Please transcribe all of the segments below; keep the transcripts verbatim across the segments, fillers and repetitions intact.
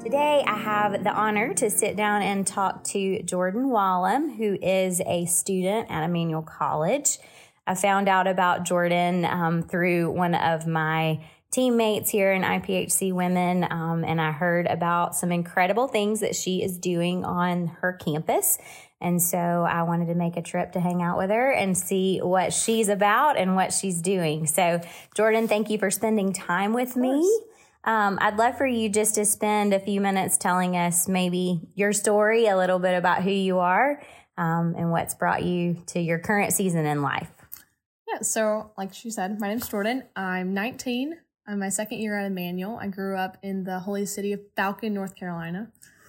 Today, I have the honor to sit down and talk to Jordan Wallum, who is a student at Emmanuel College. I found out about Jordan um, through one of my teammates here in I P H C Women, um, and I heard about some incredible things that she is doing on her campus. And so I wanted to make a trip to hang out with her and see what she's about and what she's doing. So, Jordan, thank you for spending time with me. Um, I'd love for you just to spend a few minutes telling us maybe your story, a little bit about who you are, um, and what's brought you to your current season in life. Yeah, so like she said, my name's Jordan. I'm nineteen. I'm my second year at Emmanuel. I grew up in the holy city of Falcon, North Carolina.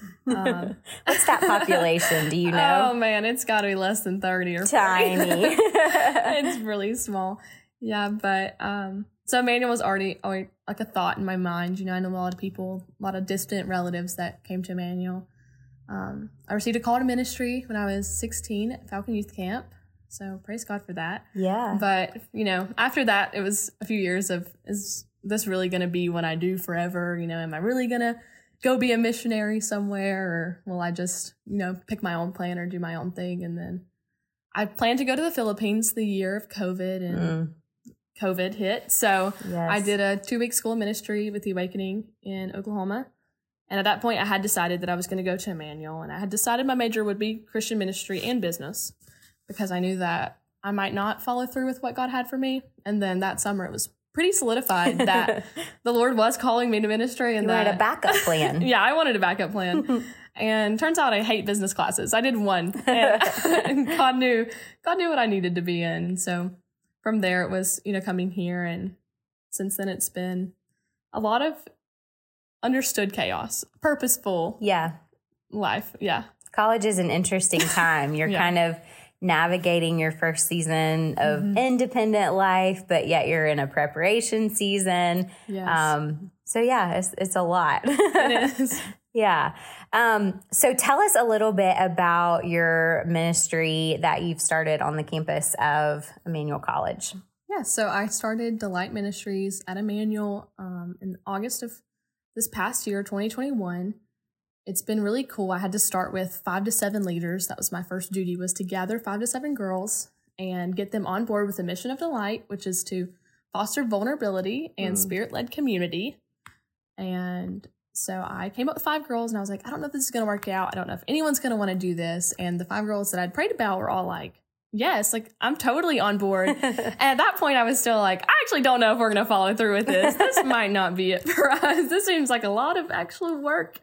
Um, What's that population? Do you know? Oh, man, it's got to be less than thirty or Tiny. It's really small. Yeah, but um, so Emmanuel was already, already like a thought in my mind. You know, I know a lot of people, a lot of distant relatives that came to Emmanuel. Um, I received a call to ministry when I was sixteen at Falcon Youth Camp. So praise God for that. Yeah. But, you know, after that, it was a few years of, is this really going to be what I do forever? You know, am I really going to go be a missionary somewhere, or will I just, you know, pick my own plan or do my own thing? And then I planned to go to the Philippines the year of COVID, and mm. COVID hit. So yes. I did a two-week school of ministry with the Awakening in Oklahoma. And at that point, I had decided that I was going to go to Emmanuel, and I had decided my major would be Christian ministry and business, because I knew that I might not follow through with what God had for me. And then that summer, it was pretty solidified that the Lord was calling me to ministry. And you that, wanted a backup plan. Yeah, I wanted a backup plan. And turns out I hate business classes. I did one, and, and God knew, God knew what I needed to be in. And so from there, it was, you know, coming here. And since then, it's been a lot of understood chaos, purposeful yeah. life. Yeah. College is an interesting time. You're yeah. kind of navigating your first season of mm-hmm. independent life, but yet you're in a preparation season. Yes. Um, so yeah, it's, it's a lot. It is. Yeah. Um, so tell us a little bit about your ministry that you've started on the campus of Emmanuel College. Yeah. So I started Delight Ministries at Emmanuel um, in August of this past year, twenty twenty-one. It's been really cool. I had to start with five to seven leaders. That was my first duty, was to gather five to seven girls and get them on board with the mission of Delight, which is to foster vulnerability and mm. spirit-led community. And so I came up with five girls, and I was like, I don't know if this is going to work out. I don't know if anyone's going to want to do this. And the five girls that I'd prayed about were all like, yes, like I'm totally on board. And at that point, I was still like, I actually don't know if we're going to follow through with this. This might not be it for us. This seems like a lot of actual work.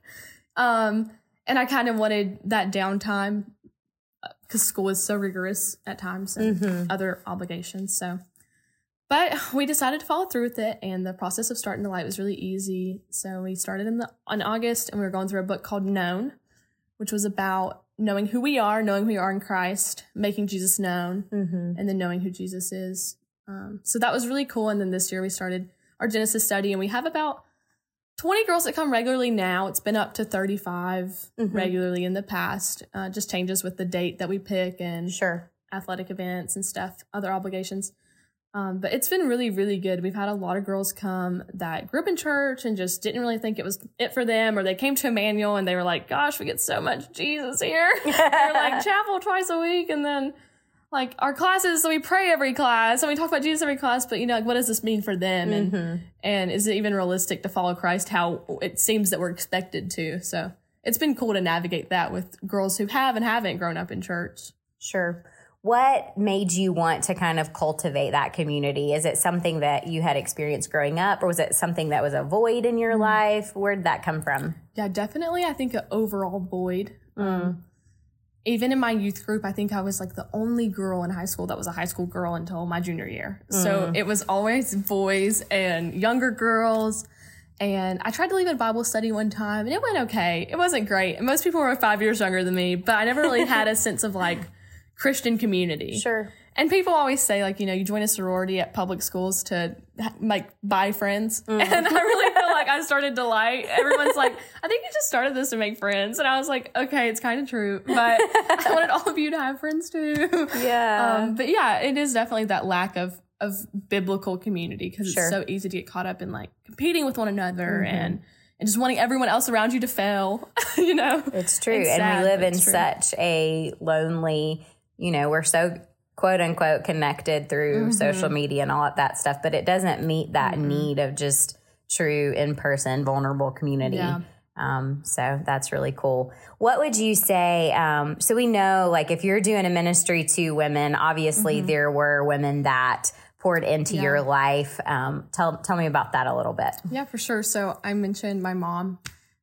Um, and I kind of wanted that downtime because school is so rigorous at times and mm-hmm. other obligations. So, but we decided to follow through with it, and the process of starting Delight was really easy. So we started in the in August, and we were going through a book called Known, which was about knowing who we are, knowing who we are in Christ, making Jesus known, mm-hmm. and then knowing who Jesus is. Um, so that was really cool. And then this year we started our Genesis study, and we have about twenty girls that come regularly now. It's been up to thirty-five mm-hmm. regularly in the past. Uh, just changes with the date that we pick and sure athletic events and stuff, other obligations. Um, but it's been really, really good. We've had a lot of girls come that grew up in church and just didn't really think it was it for them, or they came to Emmanuel and they were like, gosh, we get so much Jesus here. They're like chapel twice a week, and then like our classes, so we pray every class and we talk about Jesus every class, but you know, like, what does this mean for them? Mm-hmm. And and is it even realistic to follow Christ how it seems that we're expected to? So it's been cool to navigate that with girls who have and haven't grown up in church. Sure. What made you want to kind of cultivate that community? Is it something that you had experienced growing up, or was it something that was a void in your mm. life? Where did that come from? Yeah, definitely. I think an overall void. Mm. Um, even in my youth group, I think I was like the only girl in high school that was a high school girl until my junior year. Mm. So it was always boys and younger girls. And I tried to leave a Bible study one time, and it went okay. It wasn't great. And most people were five years younger than me, but I never really had a sense of like Christian community. Sure. And people always say, like, you know, you join a sorority at public schools to, like, buy friends. Mm. And I really feel like I started Delight. Everyone's like, I think you just started this to make friends. And I was like, okay, it's kind of true. But I wanted all of you to have friends, too. Yeah. Um, but, yeah, it is definitely that lack of, of biblical community, because sure. it's so easy to get caught up in, like, competing with one another. Mm-hmm. And and just wanting everyone else around you to fail, you know? It's true. It's and sad, we live but in it's true. such a lonely, you know, we're so quote unquote connected through Mhm. social media and all of that stuff, but it doesn't meet that Mhm. need of just true in-person vulnerable community. Yeah. Um, so that's really cool. What would you say? Um, so we know, like, if you're doing a ministry to women, obviously Mhm. there were women that poured into Yeah. your life. Um, tell, tell me about that a little bit. Yeah, for sure. So I mentioned my mom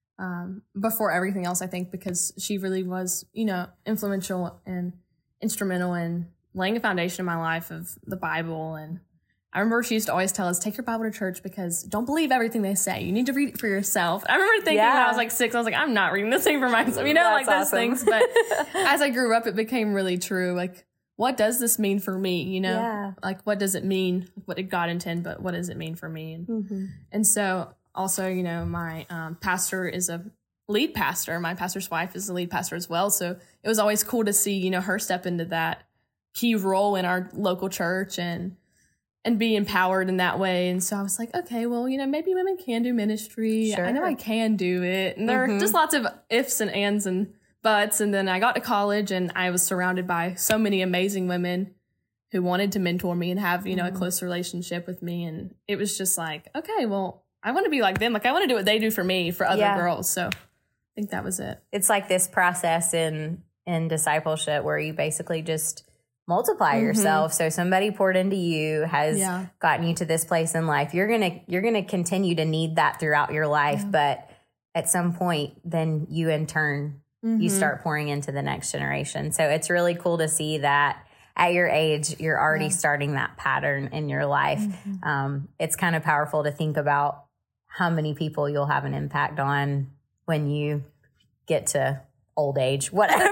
um, before everything else, I think, because she really was, you know, influential and instrumental in laying a foundation in my life of the Bible. And I remember she used to always tell us, take your Bible to church because don't believe everything they say. You need to read it for yourself. I remember thinking Yeah. when I was like six, I was like, I'm not reading this thing for myself. You know, That's like those awesome. things. But as I grew up, it became really true. Like, what does this mean for me? You know, Yeah. like, what does it mean? What did God intend? But what does it mean for me? And, Mm-hmm. and so also, you know, my um, pastor is a lead pastor. My pastor's wife is the lead pastor as well. So it was always cool to see, you know, her step into that key role in our local church and and be empowered in that way. And so I was like, okay, well, you know, maybe women can do ministry. Sure. I know I can do it. And there Mhm. are just lots of ifs and ands and buts. And then I got to college and I was surrounded by so many amazing women who wanted to mentor me and have, you know, Mhm. a close relationship with me. And it was just like, okay, well, I want to be like them. Like, I want to do what they do for me, for other Yeah. girls. So I think that was it. It's like this process in in discipleship where you basically just multiply Mhm. yourself. So somebody poured into you, has Yeah. gotten you to this place in life. You're gonna you're gonna continue to need that throughout your life, Yeah. but at some point, then you in turn you Mhm. start pouring into the next generation. So it's really cool to see that at your age, you're already Yeah. starting that pattern in your life. Mhm. Um, it's kind of powerful to think about how many people you'll have an impact on when you get to old age, whatever.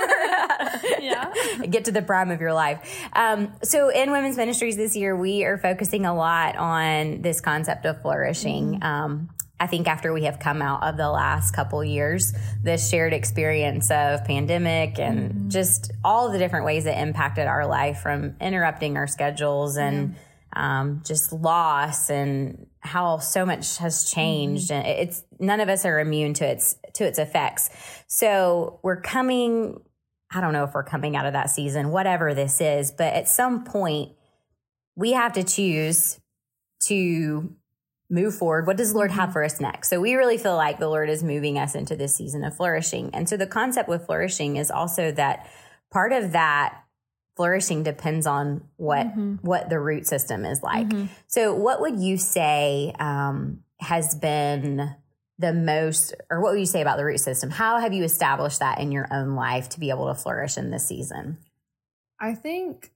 Yeah. Get to the prime of your life. Um, so in women's ministries this year, we are focusing a lot on this concept of flourishing. Mm-hmm. Um, I think after we have come out of the last couple years, this shared experience of pandemic and Mm-hmm. just all the different ways it impacted our life, from interrupting our schedules and um, just loss, and how so much has changed. Mm-hmm. And it's none of us are immune to its to its effects. So we're coming. I don't know if we're coming out of that season, whatever this is, but at some point we have to choose to move forward. What does the Lord have for us next? So we really feel like the Lord is moving us into this season of flourishing. And so the concept with flourishing is also that part of that flourishing depends on what, Mhm. what the root system is like. Mhm. So what would you say um, has been the most, or what would you say about the root system? How have you established that in your own life to be able to flourish in this season? I think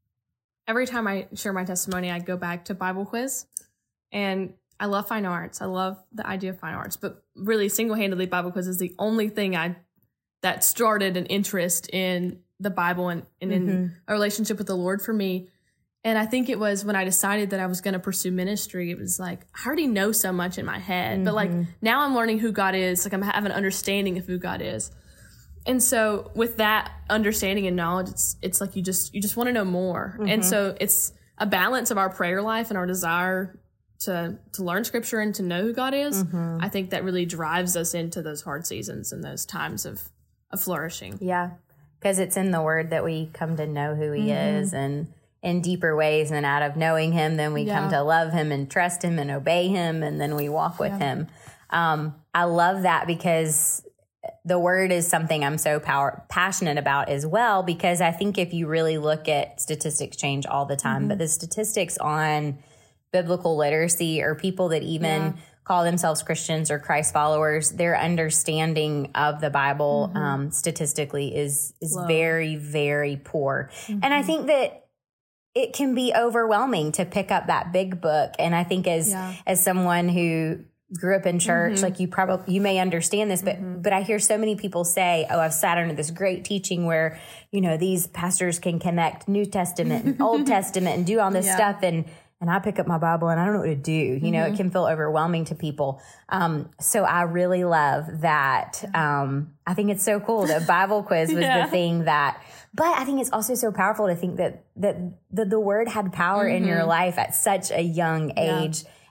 every time I share my testimony, I go back to Bible quiz. And I love fine arts. I love the idea of fine arts. But really, single-handedly, Bible quiz is the only thing I that started an interest in the Bible and, and in Mhm. a relationship with the Lord for me. And I think it was when I decided that I was going to pursue ministry, it was like, I already know so much in my head. But like, Mhm. now I'm learning who God is. Like, I'm having an understanding of who God is. And so with that understanding and knowledge, it's it's like you just you just want to know more. Mhm. And so it's a balance of our prayer life and our desire to to learn scripture and to know who God is. Mhm. I think that really drives us into those hard seasons and those times of, of flourishing. Yeah, because it's in the Word that we come to know who He Mhm. is, and in deeper ways. And out of knowing Him, then we Yeah. come to love Him and trust Him and obey Him, and then we walk with Yeah. Him. Um, I love that, because the Word is something I'm so power, passionate about as well, because I think if you really look at statistics change all the time, Mhm. but the statistics on biblical literacy, or people that even Yeah. call themselves Christians or Christ followers, their understanding of the Bible Mhm. um, statistically is is Low. very, very poor. And I Mhm. think that it can be overwhelming to pick up that big book. And I think as Yeah. as someone who grew up in church, Mhm. like you probably you may understand this, but Mhm. but I hear so many people say, "Oh, I've sat under this great teaching where you know these pastors can connect New Testament and Old Testament and do all this Yeah. stuff," and and I pick up my Bible and I don't know what to do. You know, Mhm. it can feel overwhelming to people. Um, so I really love that. Um, I think it's so cool that Bible quiz was Yeah. the thing that. But I think it's also so powerful to think that that the, the Word had power in your Mhm. life at such a young Yeah. age.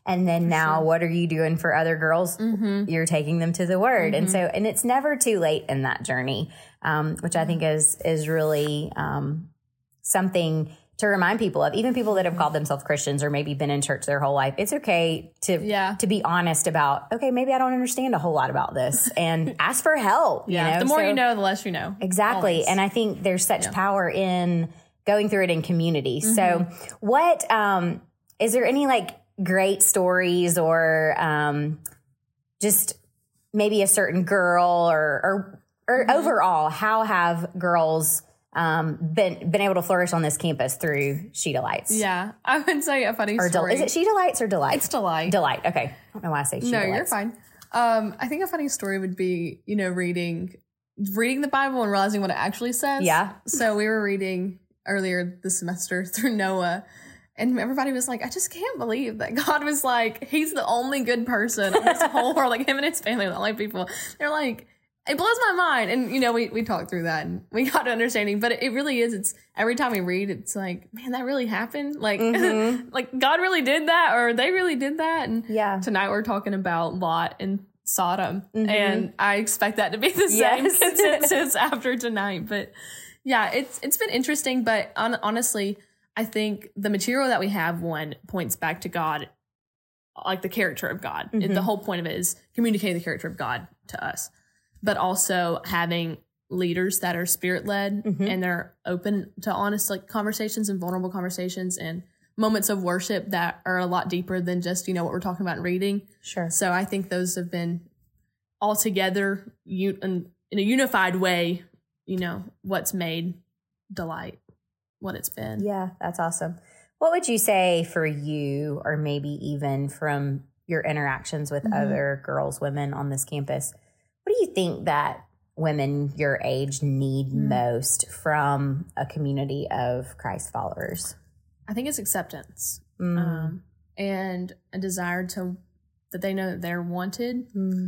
And then now sure. what are you doing for other girls? Mm-hmm. You're taking them to the word. Mm-hmm. And so, and it's never too late in that journey, um, which I think is, is really um, something to remind people of, even people that have called themselves Christians or maybe been in church their whole life. It's okay to yeah. to be honest about, okay, maybe I don't understand a whole lot about this, and ask for help. Yeah, you know? the more so, you know, the less you know. Exactly. Always. And I think there's such Yeah. power in going through it in community. Mm-hmm. So what, um, is there any like great stories or um, just maybe a certain girl or, or, or Mm-hmm. overall, how have girls um, been been able to flourish on this campus through She Delights? Yeah, I would say a funny Or del- story. is it She Delights or Delight? It's Delight. Delight. Okay. I don't know why I say She No, Delights. you're fine. Um, I think a funny story would be, you know, reading reading the Bible and realizing what it actually says. Yeah. So we were reading earlier this semester through Noah, and everybody was like, I just can't believe that God was like, he's the only good person on this whole world. Like him and his family are the only people. They're like, it blows my mind. And, you know, we, we talked through that and we got to understanding, but it, it really is. It's every time we read, it's like, man, that really happened. Like, Mm-hmm. like God really did that, or they really did that. And Yeah. tonight we're talking about Lot and Sodom. Mm-hmm. And I expect that to be the same Yes. consensus after tonight. But yeah, it's, it's been interesting, but on, honestly, I think the material that we have, one, points back to God, like the character of God. Mm-hmm. The whole point of it is communicating the character of God to us, but also having leaders that are spirit led Mm-hmm. and they're open to honest like conversations and vulnerable conversations and moments of worship that are a lot deeper than just, you know, what we're talking about in reading. Sure. So I think those have been all together un- in, in a unified way, you know, what's made Delight what it's been. Yeah, that's awesome. What would you say for you, or maybe even from your interactions with Mm-hmm. other girls, women on this campus, what do you think that women your age need Mm. most from a community of Christ followers? I think it's acceptance Mm. um, and a desire to that they know that they're wanted. Mm.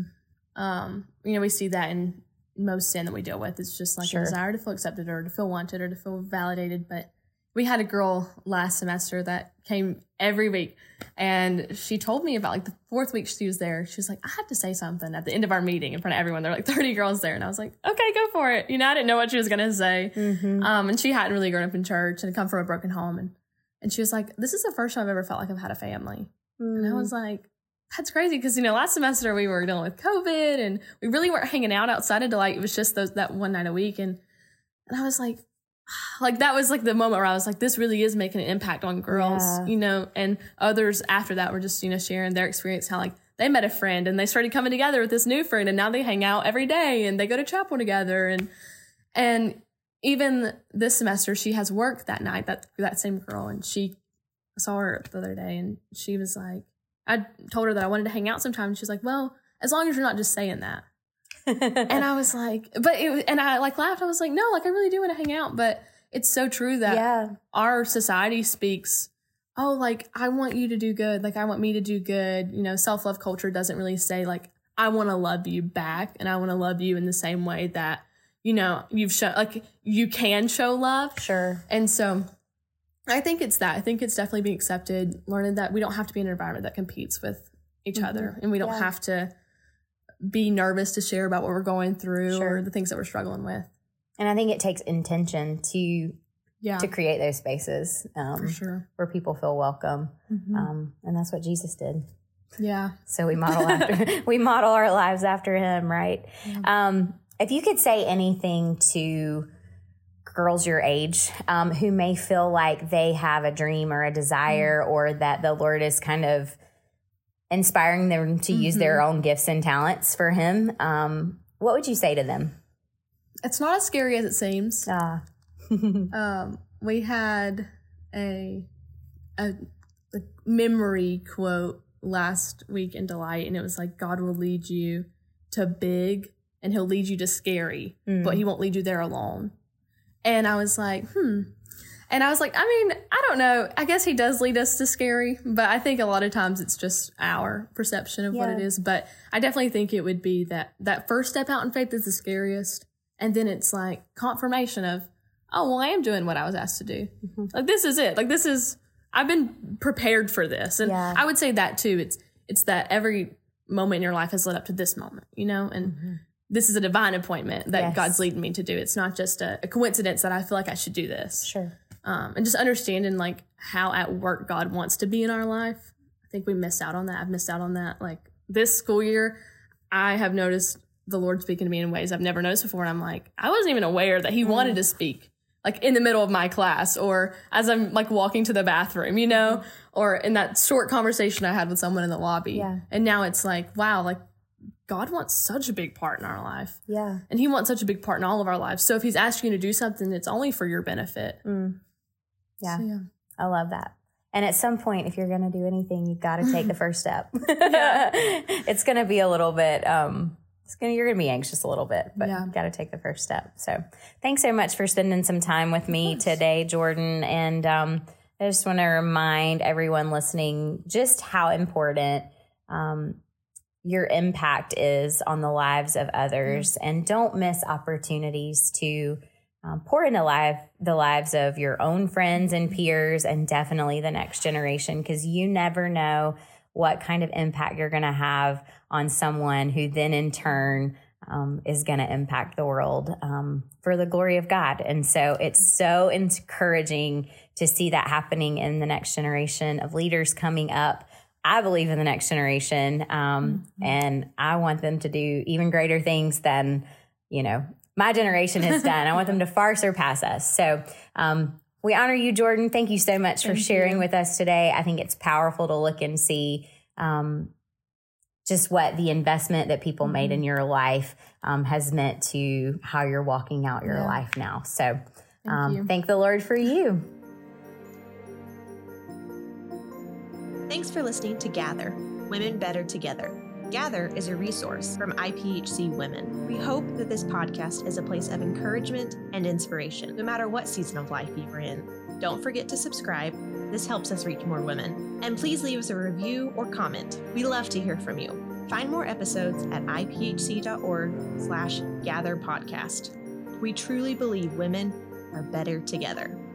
Um, you know, we see that in most sin that we deal with. It's just like Sure. a desire to feel accepted or to feel wanted or to feel validated. But we had a girl last semester that came every week, and she told me about like the fourth week she was there. She was like, I had to say something at the end of our meeting in front of everyone. There were like thirty girls there. And I was like, okay, go for it. You know, I didn't know what she was going to say. Mm-hmm. Um, and she hadn't really grown up in church and come from a broken home. And, and she was like, this is the first time I've ever felt like I've had a family. Mm. And I was like, that's crazy. Because, you know, last semester we were dealing with COVID and we really weren't hanging out outside of Delight. It was just those, that one night a week. And, and I was like, like, that was like the moment where I was like, this really is making an impact on girls, Yeah. you know, and others after that were just, you know, sharing their experience, how like they met a friend and they started coming together with this new friend and now they hang out every day and they go to chapel together. And, and even this semester, she has work that night, that, that same girl. And she I saw her the other day and she was like, I told her that I wanted to hang out sometime. And she's like, well, as long as you're not just saying that. And I was like, but it, and I like laughed. I was like, no, like I really do want to hang out. But it's so true that Yeah. our society speaks, oh, like I want you to do good. Like I want me to do good. You know, self-love culture doesn't really say like, I want to love you back. And I want to love you in the same way that, you know, you've shown, like you can show love. Sure. And so I think it's that. I think it's definitely being accepted, learning that we don't have to be in an environment that competes with each Mhm. other. And we don't Yeah. have to be nervous to share about what we're going through Sure. or the things that we're struggling with. And I think it takes intention to Yeah, to create those spaces um, for sure. where people feel welcome, Mhm. um, and that's what Jesus did. Yeah. So we model after we model our lives after him, right? Um, if you could say anything to girls your age um, who may feel like they have a dream or a desire, Mm-hmm. or that the Lord is kind of inspiring them to use Mm-hmm. their own gifts and talents for him, um, what would you say to them? It's not as scary as it seems. Ah. Um, we had a, a a memory quote last week in Delight, and it was like, God will lead you to big and he'll lead you to scary, Mm. but he won't lead you there alone. And I was like, hmm. And I was like, I mean, I don't know. I guess he does lead us to scary, but I think a lot of times it's just our perception of what Yeah. it is. But I definitely think it would be that that first step out in faith is the scariest. And then it's like confirmation of, oh, well, I am doing what I was asked to do. Mhm. Like, this is it. Like, this is I've been prepared for this. And Yeah. I would say that too. It's, it's that every moment in your life has led up to this moment, you know, and mm-hmm. this is a divine appointment that yes. God's leading me to do. It's not just a, a coincidence that I feel like I should do this. Sure. Um, and just understanding like how at work God wants to be in our life. I think we missed out on that. I've missed out on that. Like this school year, I have noticed the Lord speaking to me in ways I've never noticed before. And I'm like, I wasn't even aware that he mm. wanted to speak like in the middle of my class or as I'm like walking to the bathroom, you know, mm. or in that short conversation I had with someone in the lobby. Yeah. And now it's like, wow, like God wants such a big part in our life. Yeah. And he wants such a big part in all of our lives. So if he's asking you to do something, it's only for your benefit. Mm. Yeah. So, yeah. I love that. And at some point, if you're going to do anything, you've got to take the first step. Yeah. It's going to be a little bit, um, it's gonna, you're going to be anxious a little bit, but yeah. you've got to take the first step. So thanks so much for spending some time with me today, Jordan. And um, I just want to remind everyone listening just how important um, your impact is on the lives of others. Mm-hmm. And don't miss opportunities to Um, pour into life, the lives of your own friends and peers and definitely the next generation, because you never know what kind of impact you're going to have on someone who then in turn um, is going to impact the world um, for the glory of God. And so it's so encouraging to see that happening in the next generation of leaders coming up. I believe in the next generation um, mm-hmm. and I want them to do even greater things than, you know, my generation has done. I want them to far surpass us. So um, we honor you, Jordan. Thank you so much for Thank sharing you. with us today. I think it's powerful to look and see um, just what the investment that people mm-hmm. made in your life um, has meant to how you're walking out your yeah. life now. So um, thank, thank the Lord for you. Thanks for listening to Gather, Women Better Together. Gather is a resource from I P H C Women. We hope that this podcast is a place of encouragement and inspiration, no matter what season of life you are in. Don't forget to subscribe. This helps us reach more women. And please leave us a review or comment. We love to hear from you. Find more episodes at iphc.org slash gather podcast. We truly believe women are better together.